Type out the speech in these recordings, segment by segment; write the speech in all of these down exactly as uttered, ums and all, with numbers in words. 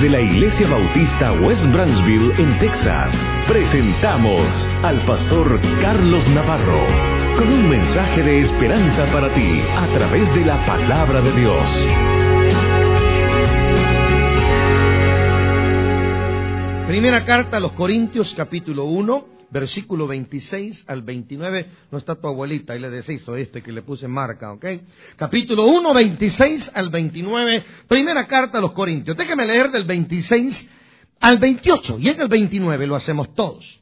Desde la Iglesia Bautista West Branchville en Texas, presentamos al pastor Carlos Navarro con un mensaje de esperanza para ti a través de la palabra de Dios. Primera carta a los Corintios, capítulo uno, versículo veintiséis al veintinueve. No está tu abuelita, ahí le decís, o este que le puse marca, ¿ok? Capítulo uno, veintiséis al veintinueve. Primera carta a los Corintios. Déjame leer del veintiséis al veintiocho. Y en el veintinueve lo hacemos todos.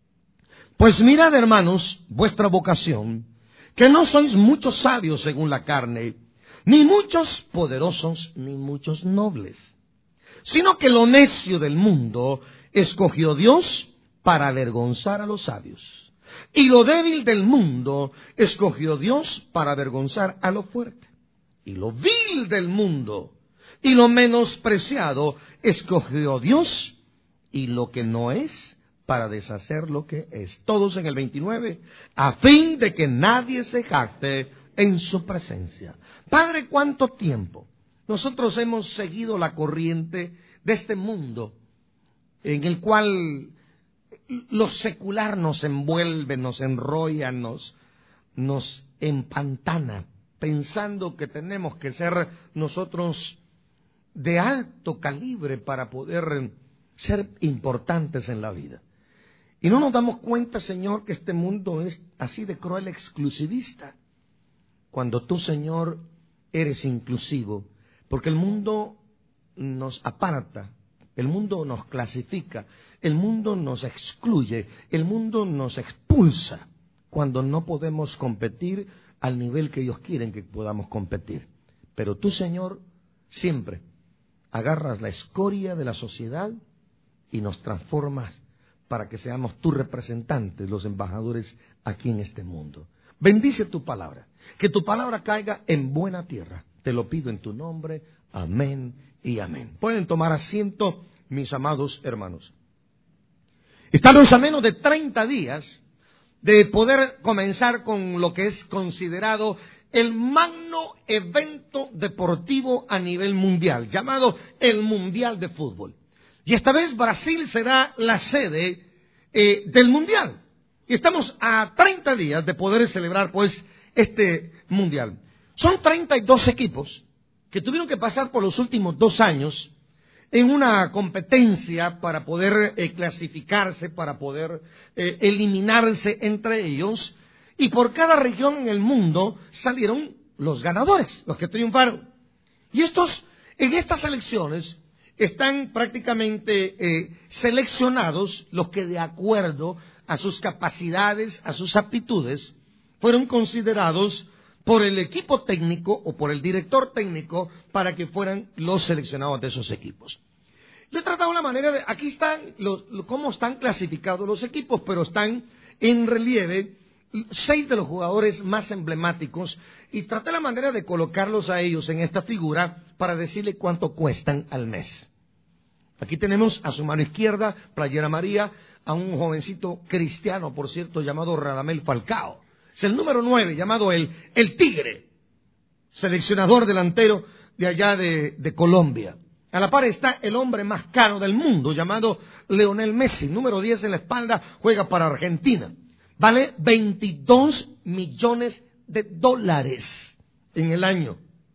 Pues mirad, hermanos, vuestra vocación, que no sois muchos sabios según la carne, ni muchos poderosos, ni muchos nobles, sino que lo necio del mundo escogió Dios para avergonzar a los sabios, y lo débil del mundo escogió Dios para avergonzar a lo fuerte, y lo vil del mundo y lo menospreciado escogió Dios, y lo que no es para deshacer lo que es. Todos en el veintinueve, a fin de que nadie se jacte en su presencia. Padre, ¿cuánto tiempo nosotros hemos seguido la corriente de este mundo en el cual lo secular nos envuelve, nos enrolla, nos, nos empantana, pensando que tenemos que ser nosotros de alto calibre para poder ser importantes en la vida? Y no nos damos cuenta, Señor, que este mundo es así de cruel, exclusivista, cuando tú, Señor, eres inclusivo, porque el mundo nos aparta, el mundo nos clasifica, el mundo nos excluye, el mundo nos expulsa cuando no podemos competir al nivel que ellos quieren que podamos competir. Pero tú, Señor, siempre agarras la escoria de la sociedad y nos transformas para que seamos tus representantes, los embajadores aquí en este mundo. Bendice tu palabra, que tu palabra caiga en buena tierra. Te lo pido en tu nombre. Amén y amén. Pueden tomar asiento, mis amados hermanos. Estamos a menos de treinta días de poder comenzar con lo que es considerado el magno evento deportivo a nivel mundial, llamado el Mundial de Fútbol. Y esta vez Brasil será la sede eh, del Mundial. Y estamos a treinta días de poder celebrar pues este Mundial. Son treinta y dos equipos que tuvieron que pasar por los últimos dos años en una competencia para poder eh, clasificarse, para poder eh, eliminarse entre ellos, y por cada región en el mundo salieron los ganadores, los que triunfaron. Y estos, en estas elecciones, están prácticamente eh, seleccionados los que de acuerdo a sus capacidades, a sus aptitudes, fueron considerados por el equipo técnico o por el director técnico para que fueran los seleccionados de esos equipos. Yo he tratado la manera de, aquí están los, cómo están clasificados los equipos, pero están en relieve seis de los jugadores más emblemáticos y traté la manera de colocarlos a ellos en esta figura para decirle cuánto cuestan al mes. Aquí tenemos a su mano izquierda, playera amarilla, a un jovencito cristiano, por cierto, llamado Radamel Falcao. Es el número nueve, llamado el, el Tigre, seleccionador delantero de allá de, de Colombia. A la par está el hombre más caro del mundo, llamado Lionel Messi, número diez en la espalda, juega para Argentina. Vale veintidós millones de dólares en el año.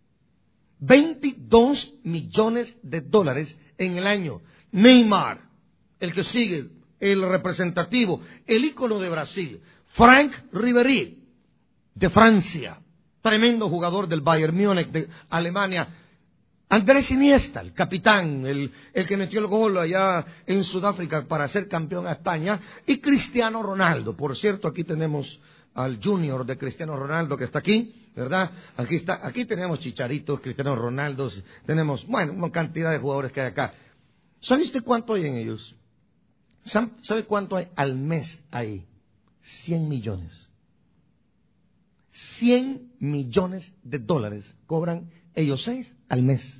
veintidós millones de dólares en el año. Neymar, el que sigue, el representativo, el ícono de Brasil. Franck Ribéry, de Francia, tremendo jugador del Bayern Múnich de Alemania. Andrés Iniesta, el capitán, el, el que metió el gol allá en Sudáfrica para ser campeón a España. Y Cristiano Ronaldo. Por cierto, aquí tenemos al junior de Cristiano Ronaldo que está aquí, ¿verdad? Aquí está, aquí tenemos Chicharitos, Cristiano Ronaldo, tenemos, bueno, una cantidad de jugadores que hay acá. ¿Sabe usted cuánto hay en ellos? ¿Sabe cuánto hay al mes ahí? cien millones. cien millones de dólares cobran ellos seis al mes.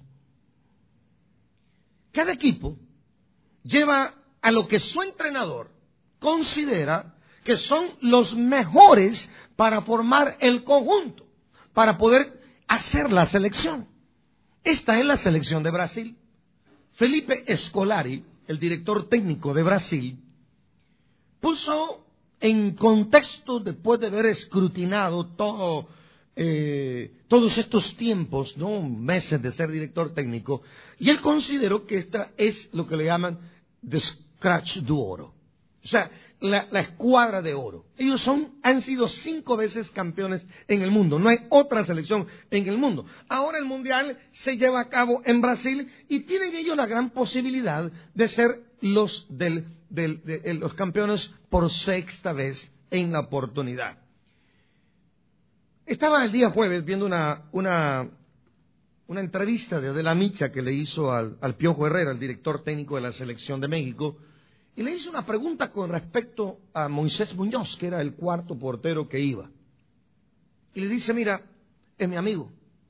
Cada equipo lleva a lo que su entrenador considera que son los mejores para formar el conjunto, para poder hacer la selección. Esta es la selección de Brasil. Felipe Scolari, el director técnico de Brasil, puso en contexto, después de haber escrutinado todo, eh, todos estos tiempos, ¿no? meses de ser director técnico, y él consideró que esta es lo que le llaman the scratch do oro, o sea, la, la escuadra de oro. Ellos son, han sido cinco veces campeones en el mundo, no hay otra selección en el mundo. Ahora el mundial se lleva a cabo en Brasil y tienen ellos la gran posibilidad de ser los del De, de, de los campeones por sexta vez en la oportunidad. Estaba el día jueves viendo una, una, una entrevista de Adela Micha que le hizo al, al Piojo Herrera, el director técnico de la Selección de México, y le hizo una pregunta con respecto a Moisés Muñoz, que era el cuarto portero que iba. Y le dice, mira, es mi amigo,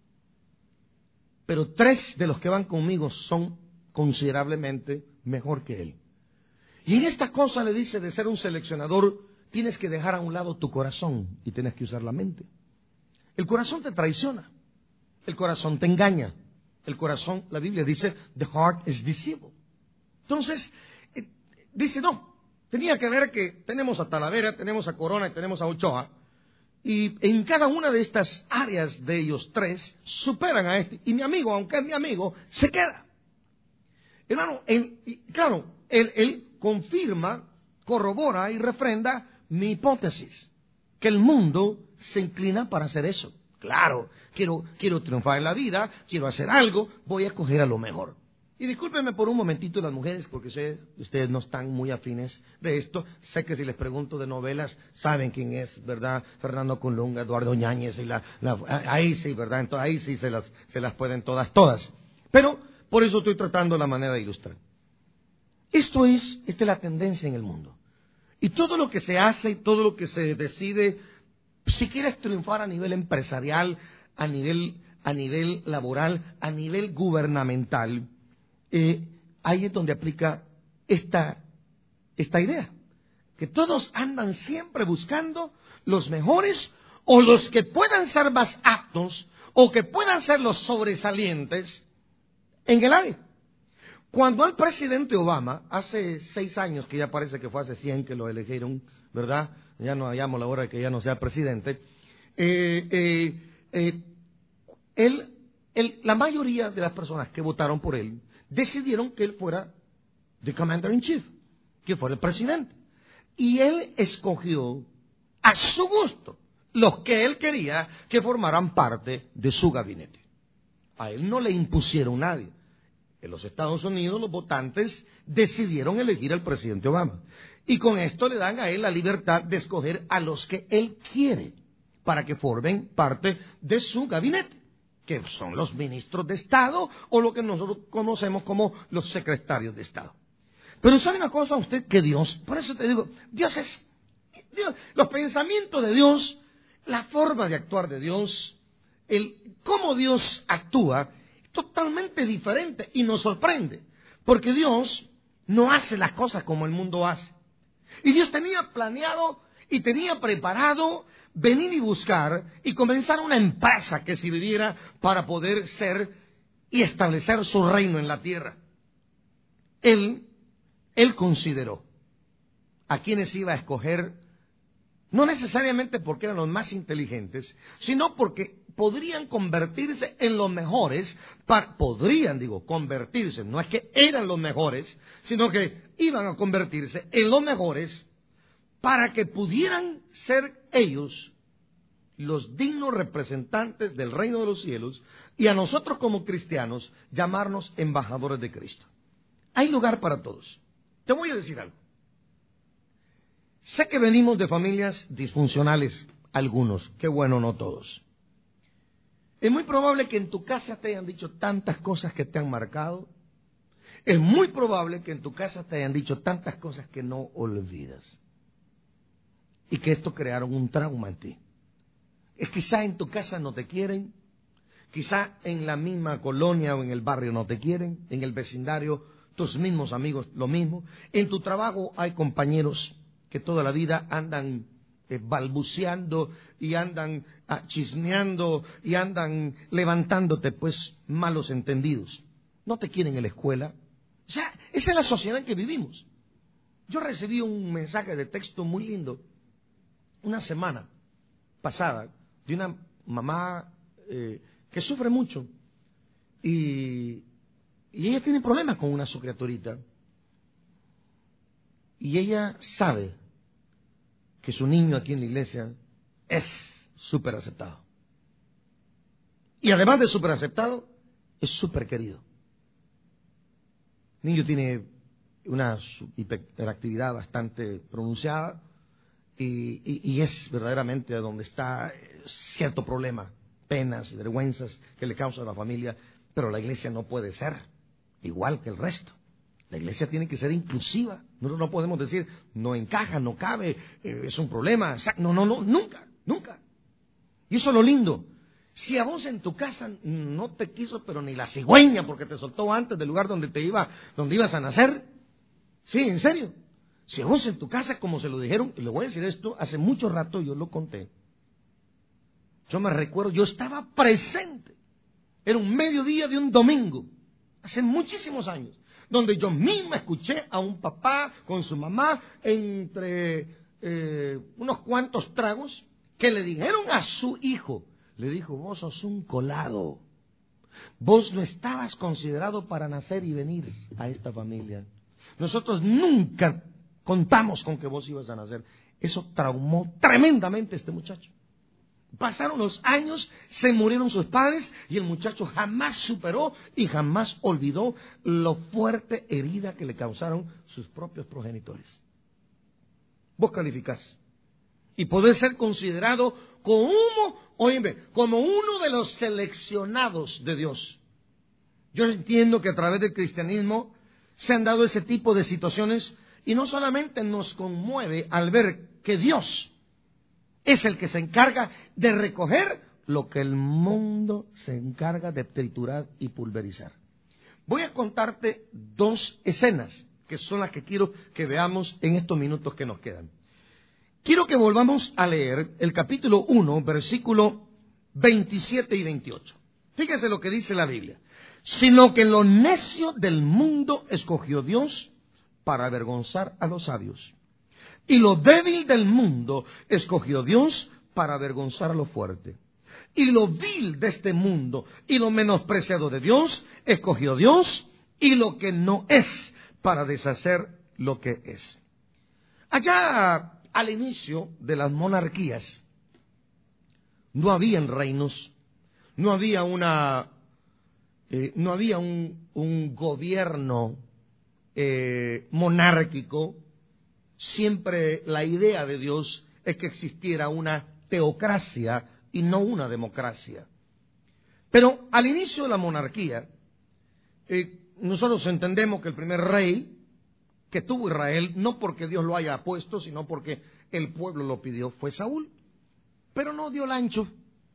pero tres de los que van conmigo son considerablemente mejor que él. Y en esta cosa le dice de ser un seleccionador, tienes que dejar a un lado tu corazón y tienes que usar la mente. El corazón te traiciona, el corazón te engaña, el corazón, la Biblia dice, the heart is deceitful. Entonces, eh, dice, no, tenía que ver que tenemos a Talavera, tenemos a Corona y tenemos a Ochoa, y en cada una de estas áreas de ellos tres superan a este, y mi amigo, aunque es mi amigo, se queda. Hermano, él, claro, él, él confirma, corrobora y refrenda mi hipótesis, que el mundo se inclina para hacer eso. Claro, quiero, quiero triunfar en la vida, quiero hacer algo, voy a escoger a lo mejor. Y discúlpenme por un momentito las mujeres, porque sé, ustedes no están muy afines de esto. Sé que si les pregunto de novelas, saben quién es, ¿verdad? Fernando Colunga, Eduardo Ñáñez, y la, la, ahí sí, ¿verdad? Entonces, ahí sí se las, se las pueden todas, todas. Pero por eso estoy tratando la manera de ilustrar. Esto es, esta es la tendencia en el mundo. Y todo lo que se hace, y todo lo que se decide, si quieres triunfar a nivel empresarial, a nivel, a nivel laboral, a nivel gubernamental, eh, ahí es donde aplica esta, esta idea. Que todos andan siempre buscando los mejores o los que puedan ser más aptos o que puedan ser los sobresalientes en el área. Cuando al presidente Obama, hace seis años, que ya parece que fue hace cien que lo eligieron, ¿verdad? Ya no hallamos la hora de que ya no sea presidente. Eh, eh, eh, él, él, la mayoría de las personas que votaron por él decidieron que él fuera the commander in chief, que fuera el presidente. Y él escogió a su gusto los que él quería que formaran parte de su gabinete. A él no le impusieron nadie. En los Estados Unidos los votantes decidieron elegir al presidente Obama. Y con esto le dan a él la libertad de escoger a los que él quiere para que formen parte de su gabinete, que son los ministros de Estado o lo que nosotros conocemos como los secretarios de Estado. Pero ¿sabe una cosa usted? Que Dios, por eso te digo, Dios es, Dios, los pensamientos de Dios, la forma de actuar de Dios, el cómo Dios actúa, totalmente diferente y nos sorprende, porque Dios no hace las cosas como el mundo hace. Y Dios tenía planeado y tenía preparado venir y buscar y comenzar una empresa que sirviera para poder ser y establecer su reino en la tierra. Él, él consideró a quienes iba a escoger, no necesariamente porque eran los más inteligentes, sino porque podrían convertirse en los mejores, para, podrían, digo, convertirse, no es que eran los mejores, sino que iban a convertirse en los mejores para que pudieran ser ellos los dignos representantes del reino de los cielos y a nosotros como cristianos llamarnos embajadores de Cristo. Hay lugar para todos. Te voy a decir algo. Sé que venimos de familias disfuncionales, algunos, qué bueno, no todos. Es muy probable que en tu casa te hayan dicho tantas cosas que te han marcado. Es muy probable que en tu casa te hayan dicho tantas cosas que no olvidas. Y que esto crearon un trauma en ti. Es quizá en tu casa no te quieren, quizá en la misma colonia o en el barrio no te quieren, en el vecindario tus mismos amigos lo mismo. En tu trabajo hay compañeros que toda la vida andan Eh, balbuceando y andan ah, chismeando y andan levantándote pues malos entendidos. No te quieren en la escuela, Esa es la sociedad en que vivimos. Yo recibí un mensaje de texto muy lindo una semana pasada de una mamá eh, que sufre mucho y, y ella tiene problemas con una su criaturita y ella sabe que su niño aquí en la iglesia es súper aceptado y además de súper aceptado es súper querido. El niño tiene una hiperactividad bastante pronunciada y, y, y es verdaderamente donde está cierto problema, penas y vergüenzas que le causa a la familia, pero la iglesia no puede ser igual que el resto. La iglesia tiene que ser inclusiva. Nosotros no podemos decir, no encaja, no cabe, eh, es un problema. No, no, no, nunca, nunca. Y eso es lo lindo. Si a vos en tu casa no te quiso, pero ni la cigüeña, porque te soltó antes del lugar donde te iba, donde ibas a nacer. Sí, en serio. Si a vos en tu casa, como se lo dijeron, y le voy a decir esto, hace mucho rato yo lo conté. Yo me recuerdo, yo estaba presente. Era un mediodía de un domingo, hace muchísimos años, donde yo misma escuché a un papá con su mamá entre eh, unos cuantos tragos que le dijeron a su hijo, le dijo, vos sos un colado, vos no estabas considerado para nacer y venir a esta familia. Nosotros nunca contamos con que vos ibas a nacer. Eso traumó tremendamente a este muchacho. Pasaron los años, se murieron sus padres y el muchacho jamás superó y jamás olvidó lo fuerte herida que le causaron sus propios progenitores. Vos calificás y podés ser considerado como, óyeme, como uno de los seleccionados de Dios. Yo entiendo que a través del cristianismo se han dado ese tipo de situaciones y no solamente nos conmueve al ver que Dios es el que se encarga de recoger lo que el mundo se encarga de triturar y pulverizar. Voy a contarte dos escenas que son las que quiero que veamos en estos minutos que nos quedan. Quiero que volvamos a leer el capítulo uno, versículo veintisiete y veintiocho. Fíjense lo que dice la Biblia. Sino que lo necio del mundo escogió Dios para avergonzar a los sabios. Y lo débil del mundo escogió Dios para avergonzar a lo fuerte. Y lo vil de este mundo y lo menospreciado de Dios escogió Dios y lo que no es para deshacer lo que es. Allá al inicio de las monarquías no habían reinos, no había una, eh, no había un, un gobierno eh, monárquico. Siempre la idea de Dios es que existiera una teocracia y no una democracia. Pero al inicio de la monarquía, eh, nosotros entendemos que el primer rey que tuvo Israel, no porque Dios lo haya puesto, sino porque el pueblo lo pidió, fue Saúl. Pero no dio el ancho.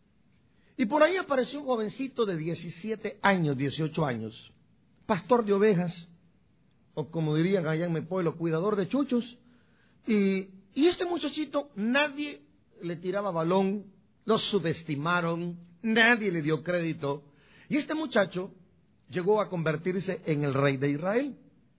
Y por ahí apareció un jovencito de diecisiete años, dieciocho años, pastor de ovejas, o como dirían allá en mi pueblo, cuidador de chuchos. Y, y este muchachito, nadie le tiraba balón, lo subestimaron, nadie le dio crédito. Y este muchacho llegó a convertirse en el rey de Israel.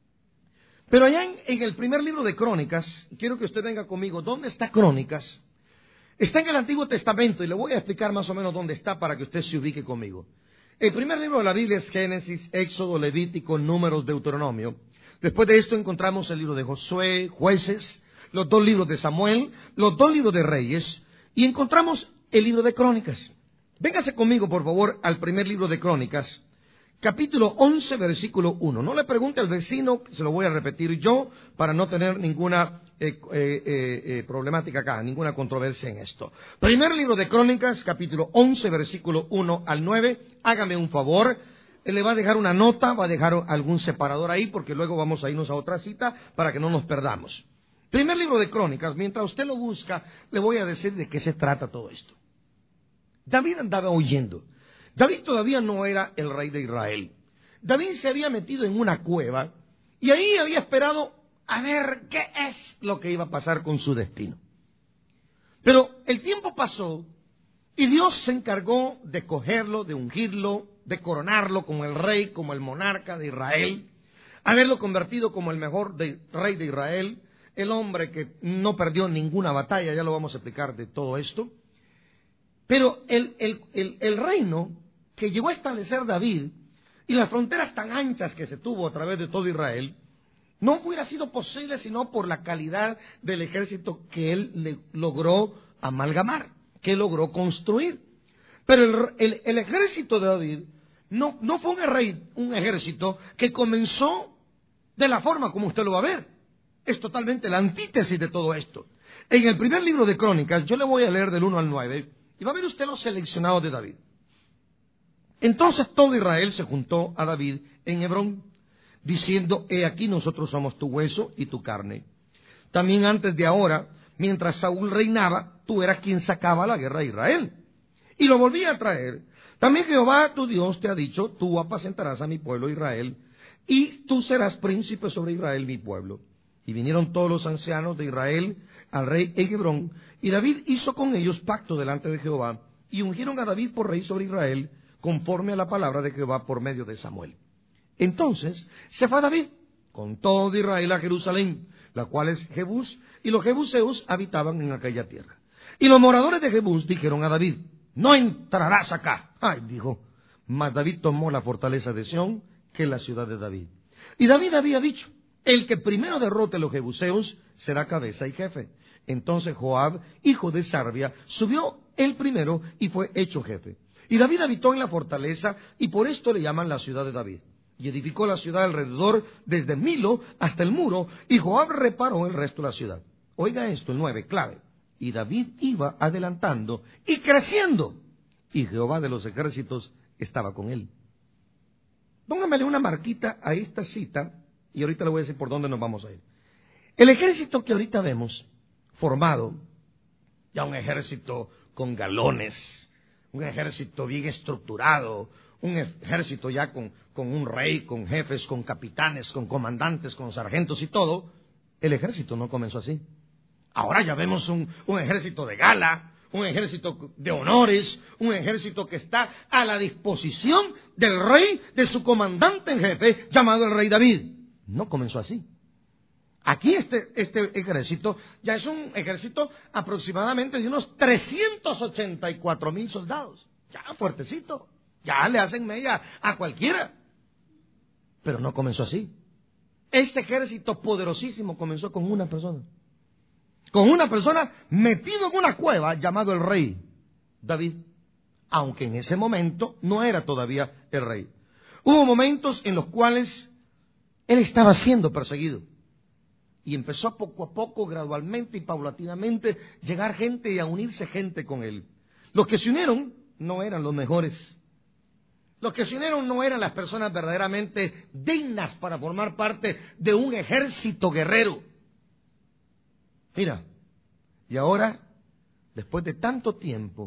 Pero allá en, en el primer libro de Crónicas, quiero que usted venga conmigo, ¿dónde está Crónicas? Está en el Antiguo Testamento y le voy a explicar más o menos dónde está para que usted se ubique conmigo. El primer libro de la Biblia es Génesis, Éxodo, Levítico, Números, Deuteronomio. Después de esto encontramos el libro de Josué, Jueces, los dos libros de Samuel, los dos libros de Reyes, y encontramos el libro de Crónicas. Véngase conmigo, por favor, al primer libro de Crónicas, capítulo once, versículo uno. No le pregunte al vecino, se lo voy a repetir yo, para no tener ninguna eh, eh, eh, problemática acá, ninguna controversia en esto. Primer libro de Crónicas, capítulo once, versículo uno al nueve. Hágame un favor. Él le va a dejar una nota, va a dejar algún separador ahí, porque luego vamos a irnos a otra cita para que no nos perdamos. Primer libro de Crónicas, mientras usted lo busca, le voy a decir de qué se trata todo esto. David andaba huyendo. David todavía no era el rey de Israel. David se había metido en una cueva y ahí había esperado a ver qué es lo que iba a pasar con su destino. Pero el tiempo pasó y Dios se encargó de cogerlo, de ungirlo, de coronarlo como el rey, como el monarca de Israel. haberlo convertido como el mejor de, rey de Israel, el hombre que no perdió ninguna batalla, ya lo vamos a explicar de todo esto. Pero el, el, el, el reino que llegó a establecer David y las fronteras tan anchas que se tuvo a través de todo Israel, no hubiera sido posible sino por la calidad del ejército que él le logró amalgamar, que logró construir. Pero el, el, el ejército de David no, no fue un, rey, un ejército que comenzó de la forma como usted lo va a ver. Es totalmente la antítesis de todo esto. En el primer libro de Crónicas, yo le voy a leer del uno al nueve, y va a ver usted los seleccionados de David. Entonces todo Israel se juntó a David en Hebrón, diciendo, he aquí nosotros somos tu hueso y tu carne. También antes de ahora, mientras Saúl reinaba, tú eras quien sacaba la guerra a Israel. Y lo volví a traer. También Jehová tu Dios te ha dicho, tú apacentarás a mi pueblo Israel, y tú serás príncipe sobre Israel, mi pueblo. Y vinieron todos los ancianos de Israel al rey en Hebrón, y David hizo con ellos pacto delante de Jehová, y ungieron a David por rey sobre Israel, conforme a la palabra de Jehová por medio de Samuel. Entonces se fue David con todo Israel a Jerusalén, la cual es Jebús, y los jebuseos habitaban en aquella tierra. Y los moradores de Jebús dijeron a David, no entrarás acá. Ay, dijo, mas David tomó la fortaleza de Sión, que es la ciudad de David. Y David había dicho, el que primero derrote a los jebuseos será cabeza y jefe. Entonces Joab, hijo de Sarvia, subió el primero y fue hecho jefe. Y David habitó en la fortaleza, y por esto le llaman la ciudad de David. Y edificó la ciudad alrededor, desde Milo hasta el muro, y Joab reparó el resto de la ciudad. Oiga esto, el nueve, clave. Y David iba adelantando y creciendo, y Jehová de los ejércitos estaba con él. Póngamele una marquita a esta cita, y ahorita le voy a decir por dónde nos vamos a ir. El ejército que ahorita vemos, formado, ya un ejército con galones, un ejército bien estructurado, un ejército ya con, con un rey, con jefes, con capitanes, con comandantes, con sargentos y todo, el ejército no comenzó así. Ahora ya vemos un, un ejército de gala, un ejército de honores, un ejército que está a la disposición del rey, de su comandante en jefe, llamado el rey David. No comenzó así. Aquí este, este ejército ya es un ejército aproximadamente de unos trescientos ochenta y cuatro mil soldados. Ya fuertecito. Ya le hacen media a cualquiera. Pero no comenzó así. Este ejército poderosísimo comenzó con una persona. Con una persona metido en una cueva llamado el rey David. Aunque en ese momento no era todavía el rey. Hubo momentos en los cuales él estaba siendo perseguido. Y empezó poco a poco, gradualmente y paulatinamente, llegar gente y a unirse gente con él. Los que se unieron no eran los mejores. Los que se unieron no eran las personas verdaderamente dignas para formar parte de un ejército guerrero. Mira, y ahora, después de tanto tiempo,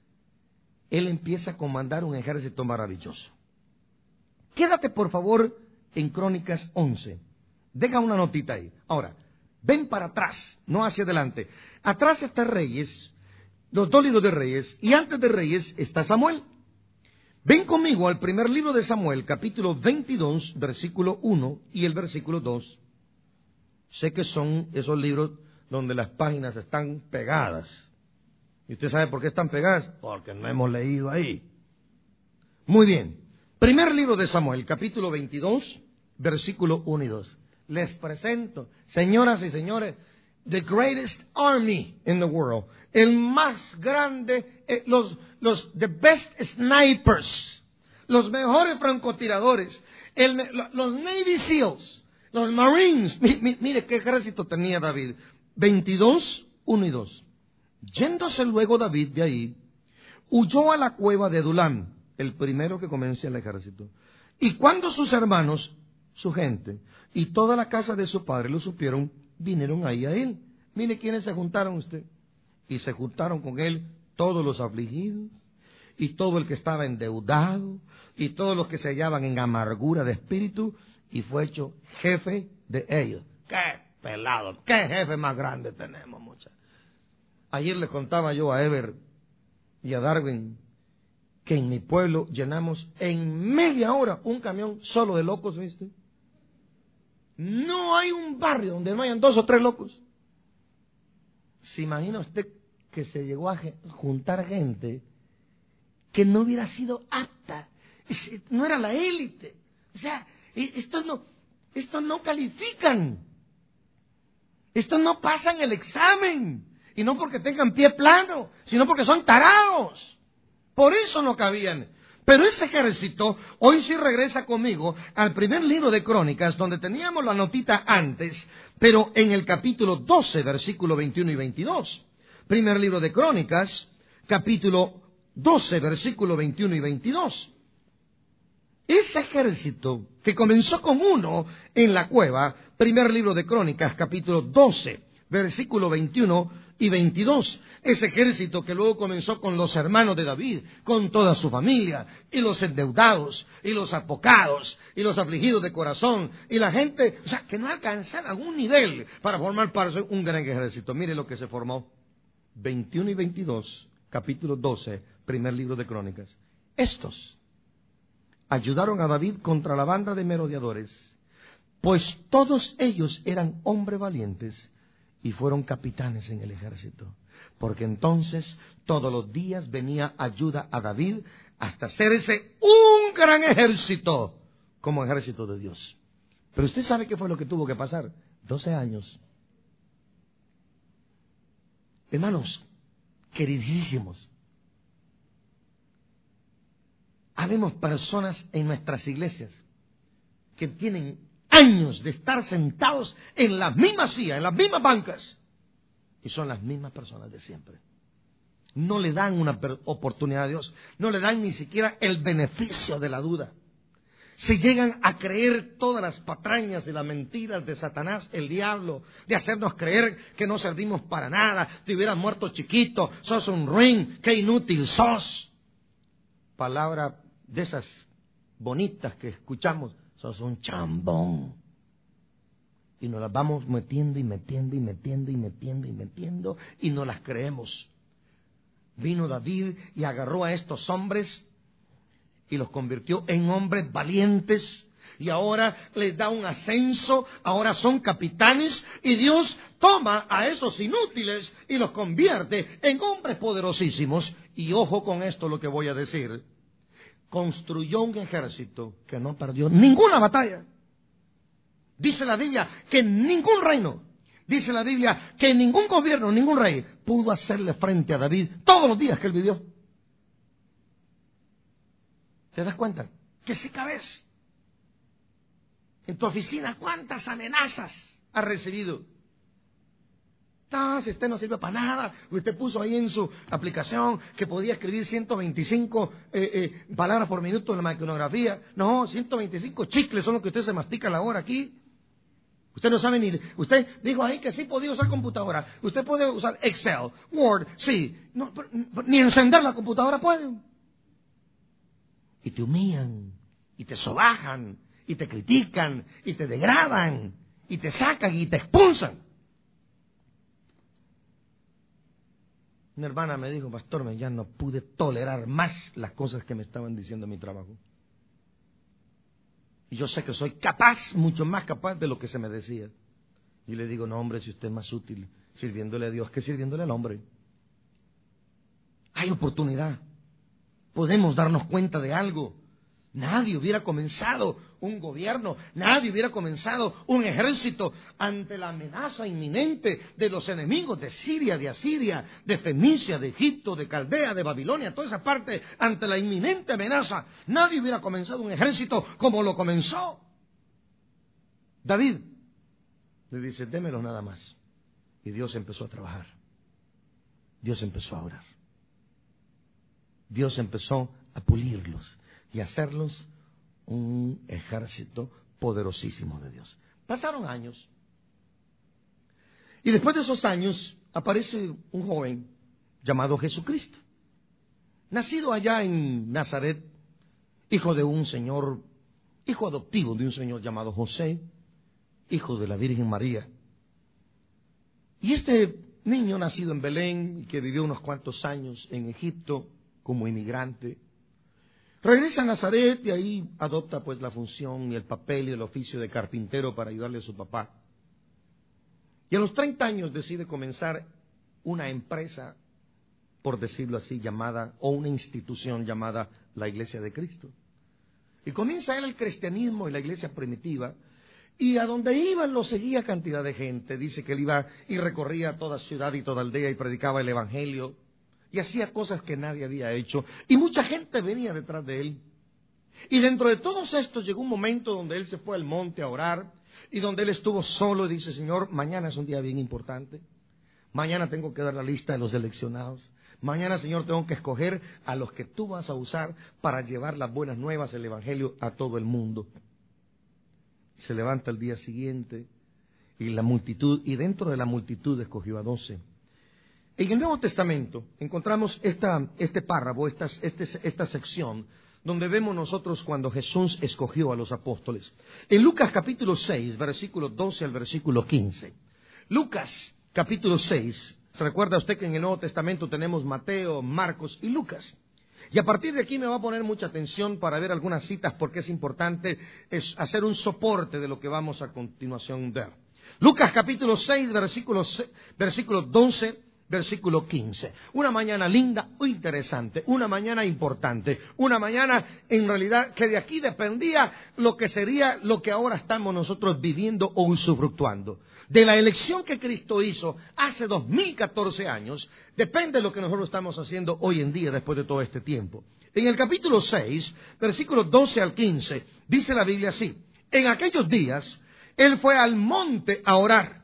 él empieza a comandar un ejército maravilloso. Quédate, por favor, en Crónicas once. Deja una notita ahí. Ahora, ven para atrás, no hacia adelante. Atrás está Reyes, los dos libros de Reyes, y antes de Reyes está Samuel. Ven conmigo al primer libro de Samuel, capítulo veintidós, versículo uno y el versículo dos. Sé que son esos libros donde las páginas están pegadas. ¿Y usted sabe por qué están pegadas? Porque no hemos leído ahí. Muy bien. Primer libro de Samuel, capítulo veintidós, versículo uno y dos. Les presento, señoras y señores, the greatest army in the world, el más grande, eh, los, los, the best snipers, los mejores francotiradores, el, los Navy SEALs, los Marines. Mi, mi, mire qué ejército tenía David. veintidós, uno y dos. Yéndose luego David de ahí, huyó a la cueva de Adulam, el primero que comienza el ejército. Y cuando sus hermanos, su gente y toda la casa de su padre lo supieron, vinieron ahí a él. Mire quiénes se juntaron usted. Y se juntaron con él todos los afligidos, y todo el que estaba endeudado, y todos los que se hallaban en amargura de espíritu, y fue hecho jefe de ellos. ¡Qué pelado! ¡Qué jefe más grande tenemos, muchachos! Ayer le contaba yo a Ever y a Darwin que en mi pueblo llenamos en media hora un camión solo de locos, ¿viste? No hay un barrio donde no hayan dos o tres locos. ¿Se imagina usted que se llegó a juntar gente que no hubiera sido apta? No era la élite. O sea, estos no, estos no califican. Estos no pasan el examen. Y no porque tengan pie plano, sino porque son tarados. Por eso no cabían. Pero ese ejército hoy sí regresa conmigo al primer libro de Crónicas, donde teníamos la notita antes, pero en el capítulo doce, versículo veintiuno y veintidós. Primer libro de Crónicas, capítulo doce, versículo veintiuno y veintidós. Ese ejército que comenzó con uno en la cueva, primer libro de Crónicas, capítulo doce, versículo veintiuno y veintidós. Ese ejército que luego comenzó con los hermanos de David, con toda su familia, y los endeudados, y los apocados, y los afligidos de corazón, y la gente, o sea, que no alcanzan algún nivel para formar parte de un gran ejército. Mire lo que se formó. veintiuno y veintidós, capítulo doce, primer libro de Crónicas. Estos ayudaron a David contra la banda de merodeadores, pues todos ellos eran hombres valientes y fueron capitanes en el ejército. Porque entonces todos los días venía ayuda a David hasta hacerse un gran ejército como ejército de Dios. Pero usted sabe qué fue lo que tuvo que pasar. doce años. Hermanos, queridísimos, habemos personas en nuestras iglesias que tienen años de estar sentados en las mismas sillas, en las mismas bancas, y son las mismas personas de siempre. No le dan una oportunidad a Dios, no le dan ni siquiera el beneficio de la duda. Se llegan a creer todas las patrañas y las mentiras de Satanás, el diablo, de hacernos creer que no servimos para nada, te hubieras muerto chiquito, sos un ruin, qué inútil sos. Palabra de esas bonitas que escuchamos, sos un chambón. Y nos las vamos metiendo y metiendo y metiendo y metiendo y metiendo y no las creemos. Vino David y agarró a estos hombres y los convirtió en hombres valientes. Y ahora les da un ascenso, ahora son capitanes. Y Dios toma a esos inútiles y los convierte en hombres poderosísimos. Y ojo con esto lo que voy a decir. Construyó un ejército que no perdió ninguna batalla. Dice la Biblia que ningún reino, dice la Biblia que ningún gobierno, ningún rey pudo hacerle frente a David todos los días que él vivió. ¿Te das cuenta? Que si cabes en tu oficina, ¿cuántas amenazas has recibido? No, si usted no sirve para nada. Usted puso ahí en su aplicación que podía escribir ciento veinticinco eh, eh, palabras por minuto en la maquinografía. No, ciento veinticinco chicles son los que usted se mastica a la hora aquí. Usted no sabe ni... Usted dijo ahí que sí podía usar computadora. Usted puede usar Excel, Word, sí. No, pero, ni encender la computadora puede. Y te humillan, y te sobajan, y te critican, y te degradan, y te sacan, y te expulsan. Una hermana me dijo, pastor, me ya no pude tolerar más las cosas que me estaban diciendo en mi trabajo. Y yo sé que soy capaz, mucho más capaz de lo que se me decía. Y le digo, no, hombre, si usted es más útil sirviéndole a Dios que sirviéndole al hombre. Hay oportunidad. Podemos darnos cuenta de algo. Nadie hubiera comenzado un gobierno, nadie hubiera comenzado un ejército ante la amenaza inminente de los enemigos de Siria, de Asiria, de Fenicia, de Egipto, de Caldea, de Babilonia, toda esa parte, ante la inminente amenaza. Nadie hubiera comenzado un ejército como lo comenzó David. Le dice, démelo nada más. Y Dios empezó a trabajar. Dios empezó a orar. Dios empezó a pulirlos y hacerlos un ejército poderosísimo de Dios. Pasaron años. Y después de esos años aparece un joven llamado Jesucristo. Nacido allá en Nazaret, hijo de un señor, hijo adoptivo de un señor llamado José, hijo de la Virgen María. Y este niño nacido en Belén y que vivió unos cuantos años en Egipto como inmigrante, Regresa a Nazaret y ahí adopta pues la función y el papel y el oficio de carpintero para ayudarle a su papá. Y a los treinta años decide comenzar una empresa, por decirlo así, llamada, o una institución llamada la Iglesia de Cristo. Y comienza él el cristianismo y la iglesia primitiva, y a donde iba lo seguía cantidad de gente. Dice que él iba y recorría toda ciudad y toda aldea y predicaba el evangelio, y hacía cosas que nadie había hecho, y mucha gente venía detrás de él. Y dentro de todos estos llegó un momento donde él se fue al monte a orar, y donde él estuvo solo y dice: Señor, mañana es un día bien importante, mañana tengo que dar la lista de los seleccionados, mañana, Señor, tengo que escoger a los que tú vas a usar para llevar las buenas nuevas, el evangelio, a todo el mundo. Se levanta el día siguiente y la multitud, y dentro de la multitud escogió a doce. En el Nuevo Testamento encontramos esta, este párrafo, esta, este, esta sección, donde vemos nosotros cuando Jesús escogió a los apóstoles. En Lucas capítulo seis, versículo doce al versículo quince. Lucas capítulo seis, ¿se recuerda usted que en el Nuevo Testamento tenemos Mateo, Marcos y Lucas? Y a partir de aquí me va a poner mucha atención para ver algunas citas, porque es importante es hacer un soporte de lo que vamos a continuación ver. Lucas capítulo seis, versículo, versículo doce, versículo quince. Una mañana linda o interesante, una mañana importante, una mañana en realidad que de aquí dependía lo que sería lo que ahora estamos nosotros viviendo o usufructuando. De la elección que Cristo hizo hace dos mil catorce años, depende de lo que nosotros estamos haciendo hoy en día después de todo este tiempo. En el capítulo seis, versículos doce al quince, dice la Biblia así: en aquellos días, él fue al monte a orar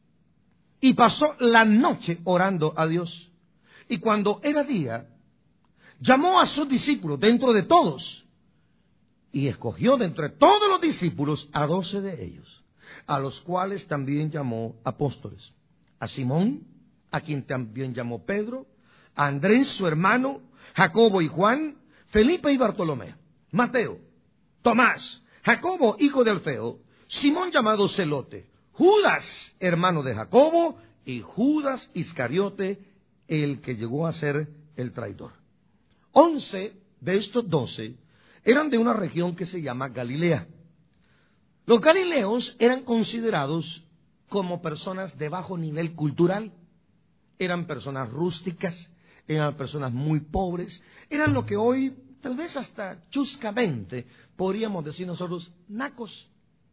y pasó la noche orando a Dios. Y cuando era día, llamó a sus discípulos dentro de todos y escogió de entre todos los discípulos a doce de ellos, a los cuales también llamó apóstoles: a Simón, a quien también llamó Pedro, a Andrés su hermano, Jacobo y Juan, Felipe y Bartolomé, Mateo, Tomás, Jacobo hijo de Alfeo, Simón llamado Celote, Judas hermano de Jacobo, y Judas Iscariote, el que llegó a ser el traidor. Once de estos doce eran de una región que se llama Galilea. Los galileos eran considerados como personas de bajo nivel cultural, eran personas rústicas, eran personas muy pobres, eran lo que hoy, tal vez hasta chuscamente, podríamos decir nosotros, nacos,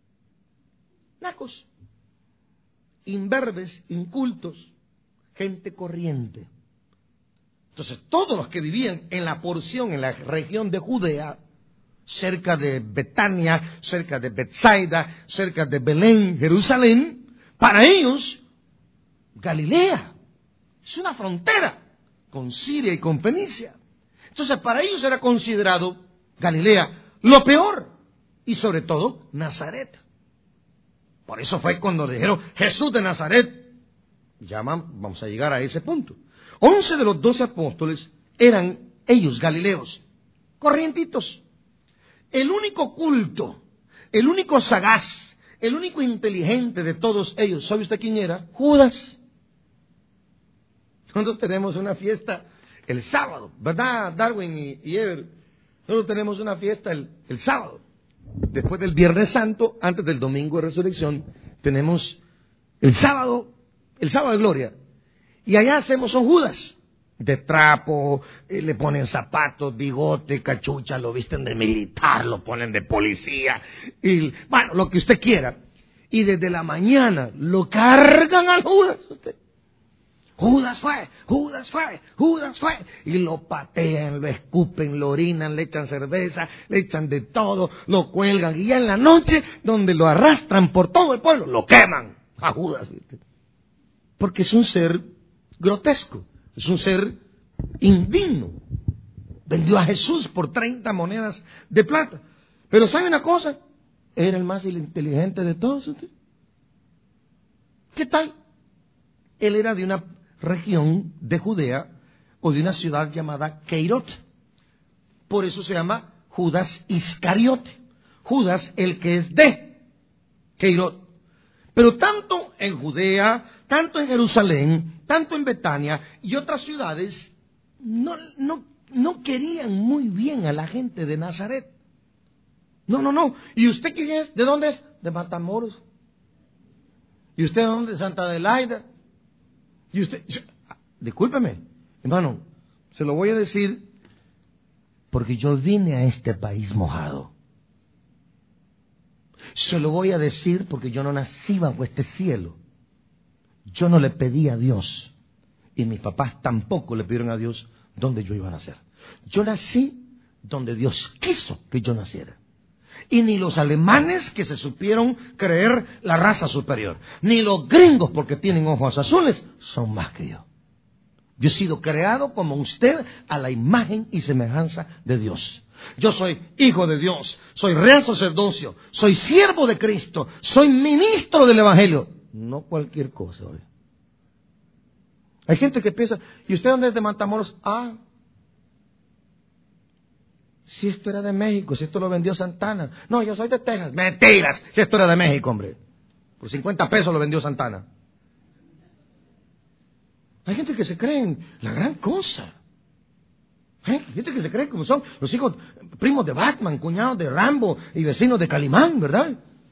nacos, imberbes, incultos, gente corriente. Entonces, todos los que vivían en la porción, en la región de Judea, cerca de Betania, cerca de Betsaida, cerca de Belén, Jerusalén, para ellos, Galilea es una frontera con Siria y con Fenicia. Entonces, para ellos era considerado Galilea lo peor, y sobre todo Nazaret. Por eso fue cuando le dijeron Jesús de Nazaret. Ya vamos a llegar a ese punto. Once de los doce apóstoles eran ellos galileos, corrientitos. El único culto, el único sagaz, el único inteligente de todos ellos, ¿sabe usted quién era? Judas. Nosotros tenemos una fiesta el sábado, ¿verdad, Darwin y, y Ever? Nosotros tenemos una fiesta el, el sábado. Después del Viernes Santo, antes del Domingo de Resurrección, tenemos el sábado, el sábado de gloria. Y allá hacemos son Judas, de trapo, eh, le ponen zapatos, bigote, cachucha, lo visten de militar, lo ponen de policía, y bueno, lo que usted quiera. Y desde la mañana lo cargan al Judas, usted. Judas fue, Judas fue, Judas fue. Y lo patean, lo escupen, lo orinan, le echan cerveza, le echan de todo, lo cuelgan. Y ya en la noche, donde lo arrastran por todo el pueblo, lo queman a Judas. Porque es un ser grotesco, es un ser indigno. Vendió a Jesús por treinta monedas de plata. Pero ¿sabe una cosa? Era el más inteligente de todos. ¿Usted? ¿Qué tal? Él era de una región de Judea o de una ciudad llamada Keirot. Por eso se llama Judas Iscariote. Judas, el que es de Keirot. Pero tanto en Judea, tanto en Jerusalén, tanto en Betania y otras ciudades, no, no no querían muy bien a la gente de Nazaret. No, no, no. ¿Y usted quién es? ¿De dónde es? De Matamoros. ¿Y usted de dónde? De Santa Adelaida. ¿Y usted? Discúlpeme, hermano, se lo voy a decir porque yo vine a este país mojado. Se lo voy a decir porque yo no nací bajo este cielo. Yo no le pedí a Dios, y mis papás tampoco le pidieron a Dios dónde yo iba a nacer. Yo nací donde Dios quiso que yo naciera. Y ni los alemanes que se supieron creer la raza superior, ni los gringos porque tienen ojos azules, son más que yo. Yo he sido creado como usted a la imagen y semejanza de Dios. Yo soy hijo de Dios, soy real sacerdocio, soy siervo de Cristo, soy ministro del Evangelio. No cualquier cosa hoy. Hay gente que piensa, ¿y usted dónde es de Matamoros? Ah, si esto era de México, si esto lo vendió Santana. No, yo soy de Texas. Mentiras, si esto era de México, hombre. Por cincuenta pesos lo vendió Santana. Hay gente que se cree la gran cosa. Hay gente que se cree como son los hijos, primos de Batman, cuñados de Rambo y vecinos de Calimán, ¿verdad?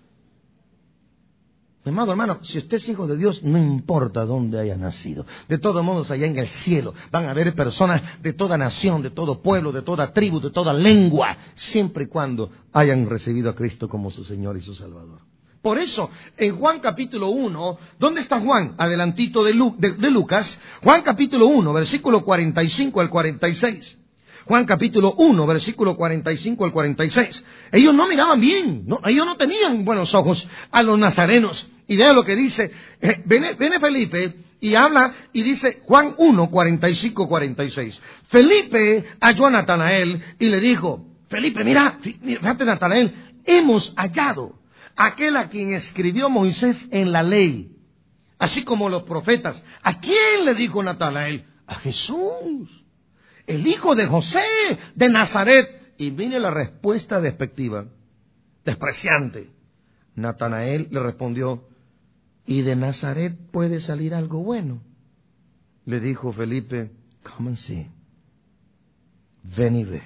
Mi amado hermano, si usted es hijo de Dios, no importa dónde haya nacido. De todos modos, allá en el cielo van a haber personas de toda nación, de todo pueblo, de toda tribu, de toda lengua, siempre y cuando hayan recibido a Cristo como su Señor y su Salvador. Por eso, en Juan capítulo uno, ¿dónde está Juan? Adelantito de, Lu, de, de Lucas. Juan capítulo uno, versículo cuarenta y cinco al cuarenta y seis. Juan capítulo uno, versículo cuarenta y cinco al cuarenta y seis. Ellos no miraban bien, no, ellos no tenían buenos ojos a los nazarenos. Y vea lo que dice, eh, viene, viene Felipe y habla y dice Juan uno, cuarenta y cinco, cuarenta y seis. Felipe halló a Natanael y le dijo, Felipe, mira, fíjate Natanael, hemos hallado aquel a quien escribió Moisés en la ley, así como los profetas. ¿A quién le dijo Natanael? A Jesús, el hijo de José de Nazaret. Y viene la respuesta despectiva, despreciante. Natanael le respondió, ¿y de Nazaret puede salir algo bueno? Le dijo Felipe, come and see. Ven y ve.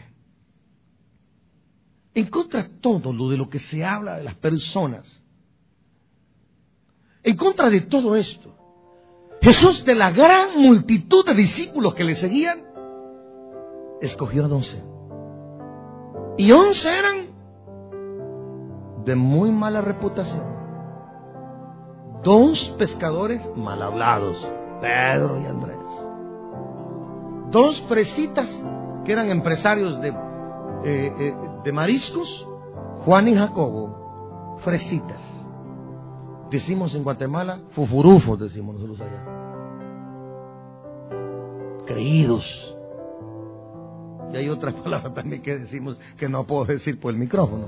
En contra de todo lo de lo que se habla de las personas, en contra de todo esto, Jesús, de la gran multitud de discípulos que le seguían, escogió a doce. Y once eran de muy mala reputación. Dos pescadores mal hablados, Pedro y Andrés. Dos fresitas que eran empresarios de, eh, eh, de mariscos, Juan y Jacobo, fresitas. Decimos en Guatemala, fufurufos, decimos nosotros allá. Creídos. Y hay otras palabras también que decimos que no puedo decir por el micrófono.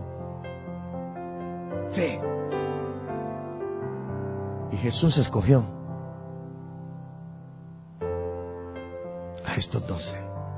Sí. Y Jesús escogió a estos doce.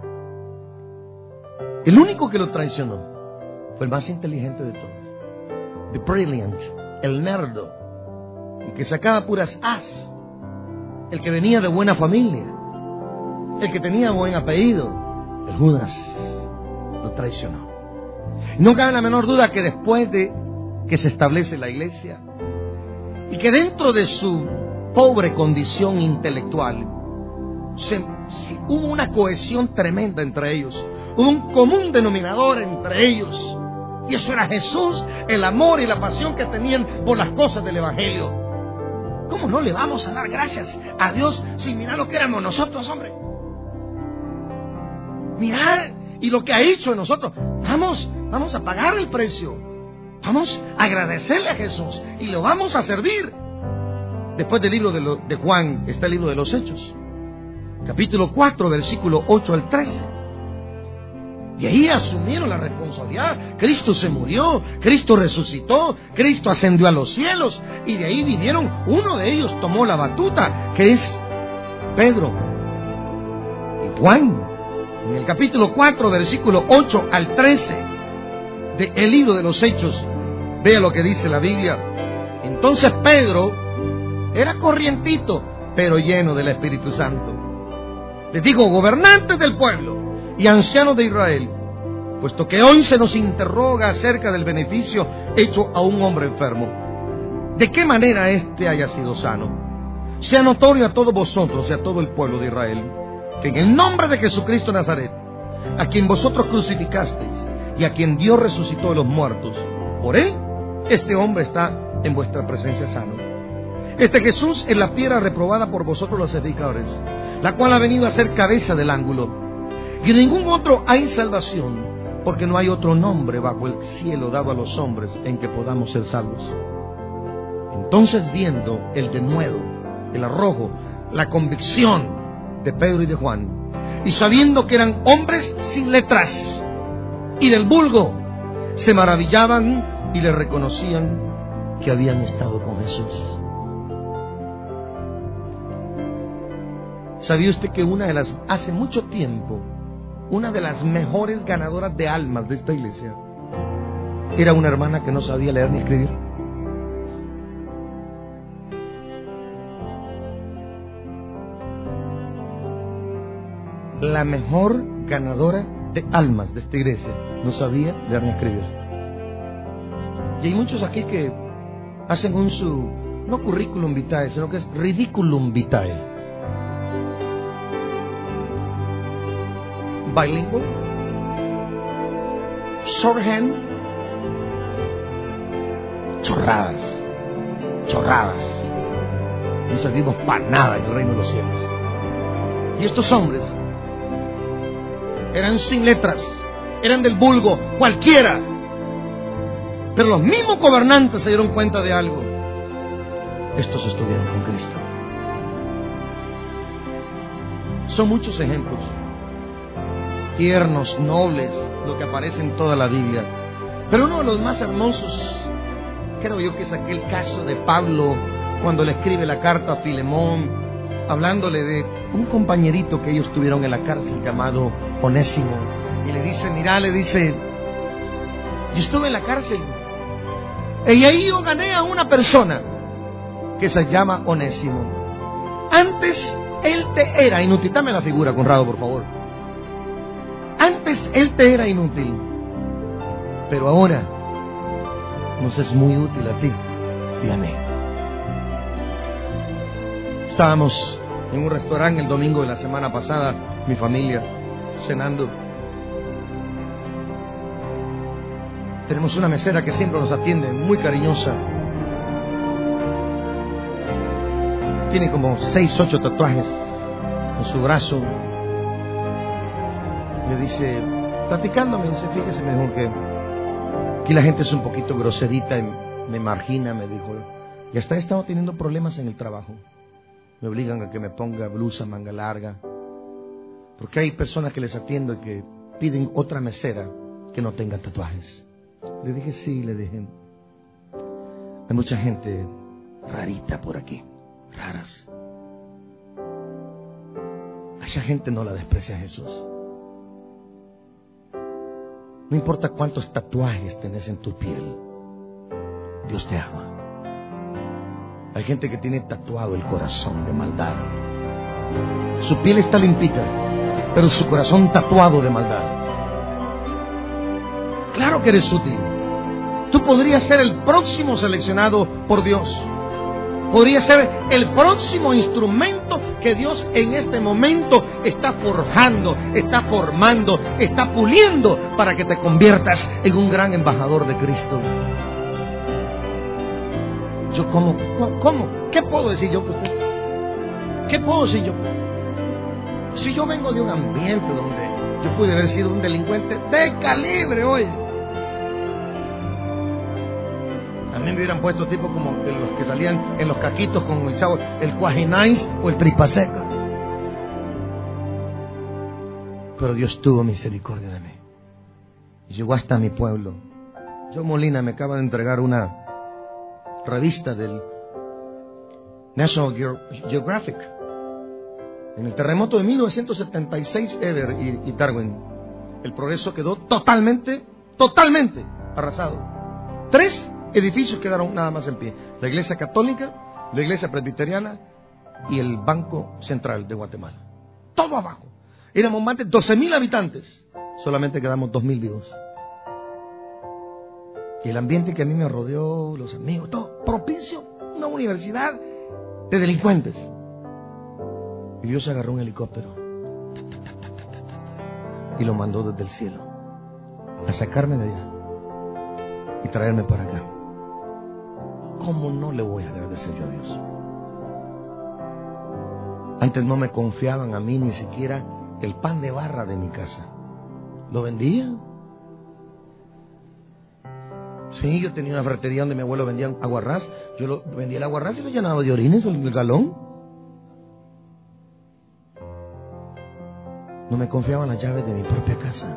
El único que lo traicionó fue el más inteligente de todos. The brilliant, el nerdo, el que sacaba puras as, el que venía de buena familia, el que tenía buen apellido. El Judas lo traicionó. Y no cabe la menor duda que después de que se establece la iglesia y que dentro de su pobre condición intelectual se, se, hubo una cohesión tremenda entre ellos, hubo un común denominador entre ellos, y eso era Jesús, el amor y la pasión que tenían por las cosas del Evangelio. ¿Cómo no le vamos a dar gracias a Dios sin mirar lo que éramos nosotros, hombre? Mirar y lo que ha hecho en nosotros. Vamos, vamos a pagar el precio. Vamos a agradecerle a Jesús y lo vamos a servir. Después del libro de, lo, de Juan está el libro de los Hechos, capítulo cuatro, versículo ocho al trece. Y ahí asumieron la responsabilidad. Cristo se murió, Cristo resucitó, Cristo ascendió a los cielos, y de ahí vinieron. Uno de ellos tomó la batuta, que es Pedro y Juan. En el capítulo cuatro, versículo ocho al trece del libro de los Hechos, vea lo que dice la Biblia. Entonces Pedro era corrientito, pero lleno del Espíritu Santo. Les digo, gobernantes del pueblo, y ancianos de Israel, puesto que hoy se nos interroga acerca del beneficio hecho a un hombre enfermo, de qué manera éste haya sido sano. Sea notorio a todos vosotros y a todo el pueblo de Israel, que en el nombre de Jesucristo de Nazaret, a quien vosotros crucificasteis y a quien Dios resucitó de los muertos, por él, este hombre está en vuestra presencia sano. Este Jesús es la piedra reprobada por vosotros los edificadores, la cual ha venido a ser cabeza del ángulo. Y en ningún otro hay salvación, porque no hay otro nombre bajo el cielo dado a los hombres en que podamos ser salvos. Entonces, viendo el denuedo, el arrojo, la convicción de Pedro y de Juan, y sabiendo que eran hombres sin letras y del vulgo, se maravillaban y le reconocían que habían estado con Jesús. ¿Sabía usted que una de las, hace mucho tiempo, una de las mejores ganadoras de almas de esta iglesia era una hermana que no sabía leer ni escribir? La mejor ganadora de almas de esta iglesia no sabía leer ni escribir. Y hay muchos aquí que hacen un su, no currículum vitae, sino que es ridiculum vitae. Bilingual, shorthand, chorradas, chorradas. No servimos para nada en el reino de los cielos. Y estos hombres eran sin letras, eran del vulgo, cualquiera. Pero los mismos gobernantes se dieron cuenta de algo. Estos estuvieron con Cristo. Son muchos ejemplos, tiernos, nobles, lo que aparece en toda la Biblia. Pero uno de los más hermosos, creo yo que es aquel caso de Pablo, cuando le escribe la carta a Filemón, hablándole de un compañerito que ellos tuvieron en la cárcel llamado Onésimo. Y le dice, mira, le dice, yo estuve en la cárcel y ahí yo gané a una persona que se llama Onésimo. Antes él te era inútil. Dame la figura, Conrado, por favor. Antes él te era inútil, pero ahora nos es muy útil a ti y a mí. Estábamos en un restaurante el domingo de la semana pasada, mi familia, cenando. Tenemos una mesera que siempre nos atiende, muy cariñosa. Tiene como seis, ocho tatuajes en su brazo. Le dice, platicándome, dice, fíjese, me dijo que aquí la gente es un poquito groserita, y me margina, me dijo. Y hasta he estado teniendo problemas en el trabajo. Me obligan a que me ponga blusa, manga larga. Porque hay personas que les atiendo y que piden otra mesera que no tenga tatuajes. Le dije, sí, le dije. Hay mucha gente rarita por aquí, raras. A esa gente no la desprecia Jesús. No importa cuántos tatuajes tenés en tu piel, Dios te ama. Hay gente que tiene tatuado el corazón de maldad. Su piel está limpita, pero su corazón tatuado de maldad. Claro que eres útil. Tú podrías ser el próximo seleccionado por Dios. Podrías ser el próximo instrumento que Dios en este momento está forjando, está formando, está puliendo para que te conviertas en un gran embajador de Cristo. Yo, ¿cómo? ¿Cómo? ¿Qué puedo decir yo? ¿Qué puedo decir yo? Si yo vengo de un ambiente donde yo pude haber sido un delincuente de calibre, oye. A mí me hubieran puesto tipo como los que salían en los caquitos con el chavo, el cuajinais o el tripaseca. Pero Dios tuvo misericordia de mí. Y llegó hasta mi pueblo. Yo, Molina, me acaba de entregar una revista del National Geographic. En el terremoto de mil novecientos setenta y seis, Ever y, y Darwin, el progreso quedó totalmente, totalmente arrasado. Tres edificios quedaron nada más en pie: la iglesia católica, la iglesia presbiteriana y el Banco Central de Guatemala. Todo abajo. Éramos más de doce mil habitantes. Solamente quedamos dos mil vivos. Y el ambiente que a mí me rodeó, los amigos, todo propicio, una universidad de delincuentes. Y Dios agarró un helicóptero y lo mandó desde el cielo a sacarme de allá y traerme para acá. ¿Cómo no le voy a agradecer yo a Dios? Antes no me confiaban a mí ni siquiera el pan de barra de mi casa. ¿Lo vendía? Sí, yo tenía una ferretería donde mi abuelo vendía aguarrás. Yo lo, vendía el aguarrás y lo llenaba de orines, el galón. No me confiaban las llaves de mi propia casa,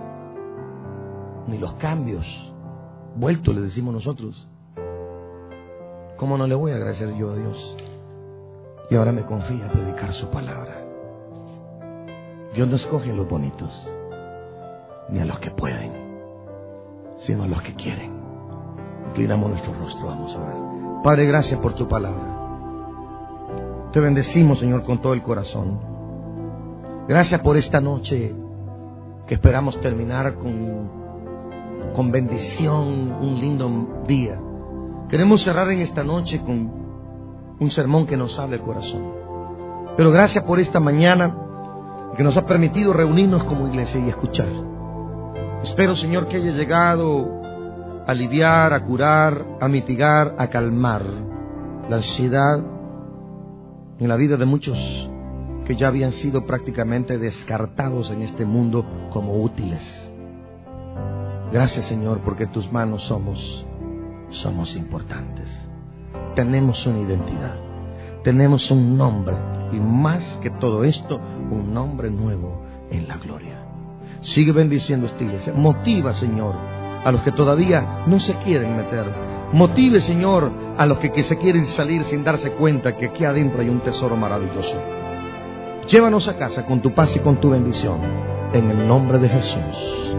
ni los cambios. Vuelto, le decimos nosotros. ¿Cómo no le voy a agradecer yo a Dios? Y ahora me confía a predicar su palabra. Dios no escoge a los bonitos, ni a los que pueden, sino a los que quieren. Inclinamos nuestro rostro, vamos a orar. Padre, gracias por tu palabra. Te bendecimos, Señor, con todo el corazón. Gracias por esta noche que esperamos terminar con, con bendición, un lindo día. Queremos cerrar en esta noche con un sermón que nos hable el corazón. Pero gracias por esta mañana que nos ha permitido reunirnos como iglesia y escuchar. Espero, Señor, que haya llegado a aliviar, a curar, a mitigar, a calmar la ansiedad en la vida de muchos que ya habían sido prácticamente descartados en este mundo como útiles. Gracias, Señor, porque en tus manos somos, somos importantes. Tenemos una identidad, tenemos un nombre, y más que todo esto, un nombre nuevo en la gloria. Sigue bendiciendo esta iglesia. Motiva, Señor, a los que todavía no se quieren meter. Motive, Señor, a los que, que se quieren salir sin darse cuenta que aquí adentro hay un tesoro maravilloso. Llévanos a casa con tu paz y con tu bendición, en el nombre de Jesús.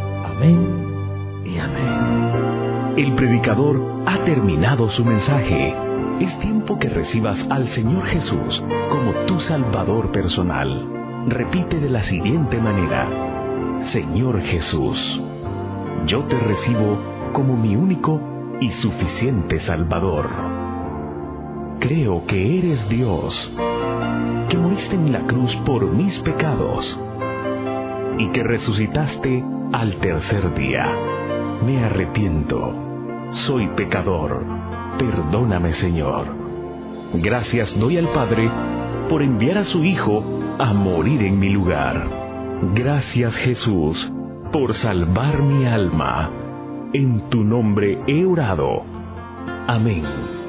Amén y amén. El predicador ha terminado su mensaje. Es tiempo que recibas al Señor Jesús como tu Salvador personal. Repite de la siguiente manera: Señor Jesús, yo te recibo como mi único y suficiente Salvador. Creo que eres Dios, que moriste en la cruz por mis pecados y que resucitaste al tercer día. Me arrepiento, soy pecador, perdóname, Señor. Gracias doy al Padre por enviar a su Hijo a morir en mi lugar. Gracias, Jesús, por salvar mi alma. En tu nombre he orado. Amén.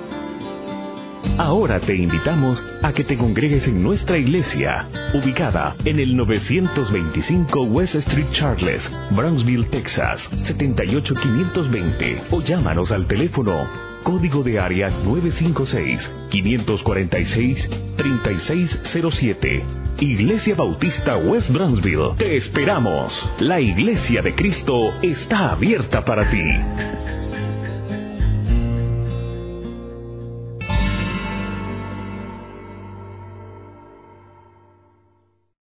Ahora te invitamos a que te congregues en nuestra iglesia, ubicada en el novecientos veinticinco West Street Charles, Brownsville, Texas, setenta y ocho quinientos veinte, o llámanos al teléfono código de área nueve cinco seis, cinco cuatro seis, tres seis cero siete. Iglesia Bautista West Brownsville. Te esperamos. La Iglesia de Cristo está abierta para ti.